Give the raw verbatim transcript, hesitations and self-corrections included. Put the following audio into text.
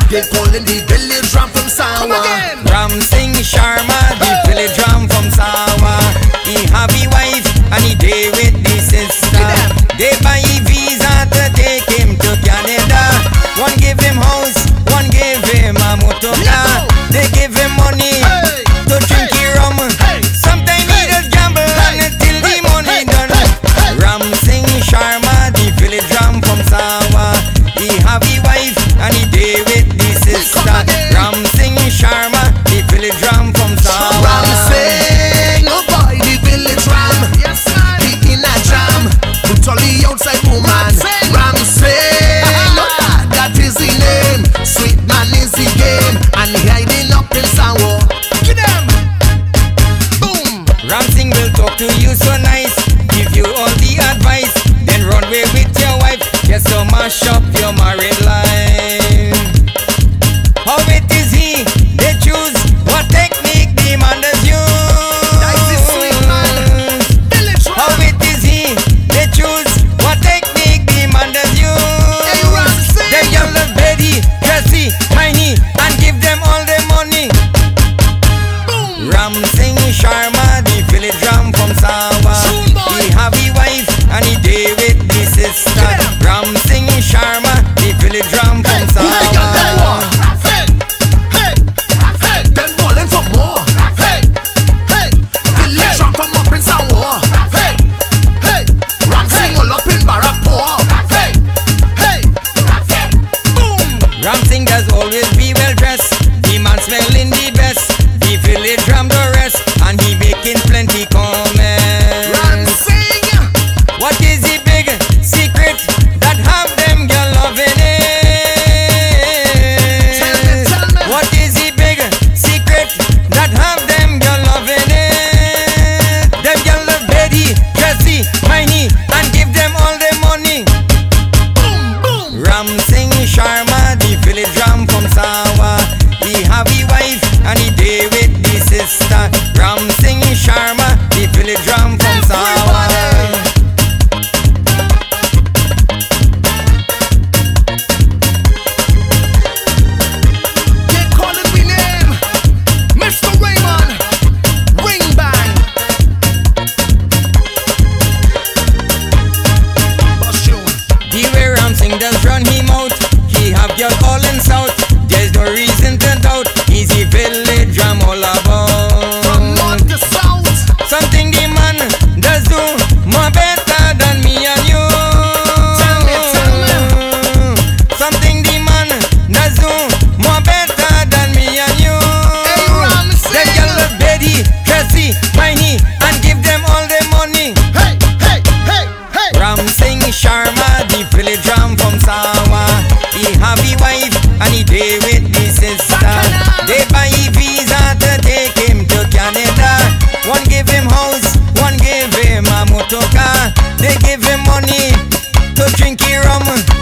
They calling the village ram from Sawa. Ram Singh Sharma, the village ram from Sawa. He have a wife and he day with the sister. They buy a visa to take him to Canada. One give him house, one give him a motor car. They give him money Hey. to drink Hey. rum. Hey. Sometimes he Hey. just gamble Hey. until the Hey. money Hey. done. Hey. Hey. Ram Singh Sharma, the village ram from Sawa. He have a wife and he day with the sister. again. Ram Singh Sharma, the village ram from Sawa. Ram Singh, oh boy, the village ram. Yes, man. The inner jam. Brutally outside woman. Ram Singh, oh, that is the name. Sweet man is the game. And hiding up in Sawa. Get them. Boom. Ram Singh will talk to you so nice, give you all the advice, then run away with your wife just to mash up your married life. How it is he, they choose what technique the man does use. That is sweet man. Village ram. How it is he, they choose what technique the man does use. Hey, Ram Singh. Them young love Betty, Jessie, Miney, and give them all the money. Boom. Ram Singh Sharma, the village ram from Sawa. Soon, boy. He have a wife and he day with the sister. Get 'em. Ram Singh Sharma, the village ram from Hey, who they got that Sawa. one? Hey, hey, hey, them ballin' for more. Hey, hey, village ram from up in Sawa. Hey, hey, Ram Singh all up in Barapur. Hey, hey, boom. Ram Singh does always be well dressed. The man smelling the best. The village ram the rest, and he making plenty comments. Ram Singh, What is the big secret that have them girl loving it? Tell me, tell me. What is the big secret that have them girl loving it? Them girl love Betty, Jessie, Miney, and give them all the money. boom, boom. Ram Singh Sharma, the village ram from Sawa. He have a wife and he day with the sister. Ram Singh Sharma, the village ram from Sawa. They calling me name, Mister Raymond. Ring bang. Bust you. The way Ram Singh does run him out, he have your all in south. There's no reason to doubt, he's the village ram all about. From north to south. Something the man does do more better than me and you. Tell me, tell me. Something the man does do more better than me and you. Hey, Ram Singh. Them girl love Betty, Jessie, Miney, and give them all the money. Hey, hey, hey, hey. Ram Singh Sharma, the village ram from Sawa. He have a wife and he day with the sister. They buy a visa to take him to Canada. One give him house, one give him a motor car. They give him money to drink rum.